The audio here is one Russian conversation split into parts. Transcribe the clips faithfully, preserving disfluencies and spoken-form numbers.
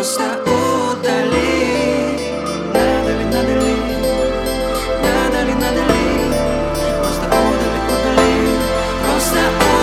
просто удали. Надо ли, надо ли, надо ли, надо ли, просто удали, удали, просто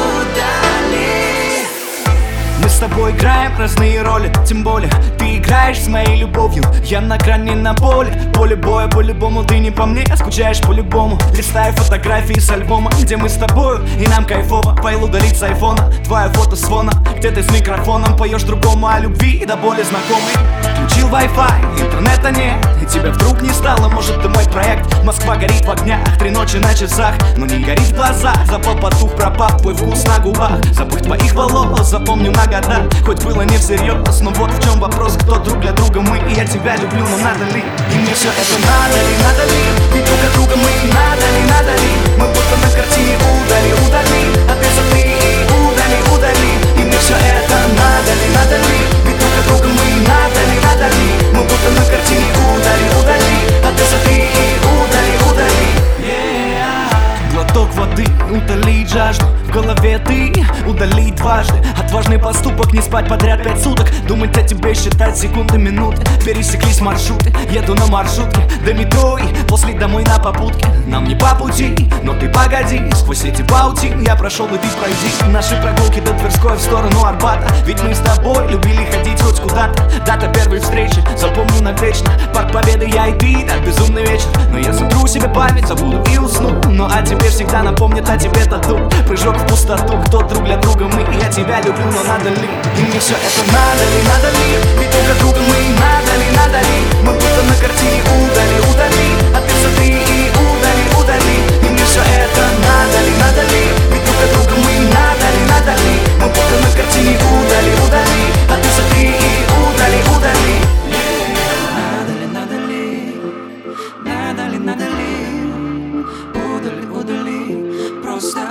удали. Мы с тобой играем разные роли, тем более ты играешь с моей любовью. Я на грани, на поле, поле боя по-любому. Ты не по мне, скучаешь по-любому. Листаю фотографии с альбома, где мы с тобою, и нам кайфово. Файл удалить с айфона, твое фото с фона, где ты с микрофоном поешь другому о любви, до боли знакомый. Включил Wi-Fi, интернета нет, и тебя вдруг не стало. Может, ты мой проект, Москва горит в огнях, три ночи на часах, но не горит в глазах. Запал, потух, пропал твой вкус на губах. Запах твоих волос запомню на года. Хоть было не всерьез, но вот в чем вопрос. Кто друг для друга мы, и я тебя люблю, но надо ли? И мне все это надо ли, надо ли? Ведь друг от друга мы, надо ли, надо ли? Мы будто на картине удали, удали, а ты сотри и удали, удали. И мне все это надо ли, надо ли? Ведь друг от друга мы, надо ли, надо ли? Мы будто на картине удали, удали, а ты сотри и удали, удали. Yeah. Глоток воды, утолить жажду. В голове ты, удалить дважды. Отважный поступок, не спать подряд пять суток. Думать о тебе, считать секунды, минуты. Пересеклись маршруты, еду на маршрутке до метро и после домой на попутке. Нам не по пути, но ты погоди. Сквозь эти паутин я прошел, и ты пройди. Наши прогулки до Тверской в сторону Арбата. Ведь мы с тобой любили ходить хоть куда-то. Дата первой встречи, запомню навечно. Парк Победы, я и ты, так безумный вечер. Но я сотру себе память, забуду и усну. Но о тебе всегда напомнят, о тебе тату. Прыжок в пустоту, кто друг для друга мы. И я тебя люблю, но надо ли? И мне все это надо ли, надо ли? Ведь друг от друга мы, надо ли, надо ли? Мы будто на картине удали, удали, а ты сотри и удали, удали. И мне все это надо ли, надо ли? Ведь друг от друга мы, надо ли, надо ли? Мы будто на картине удали, удали, а ты сотри и удали, удали. Надо ли, надо ли, надо ли, надо ли, удали, удали, просто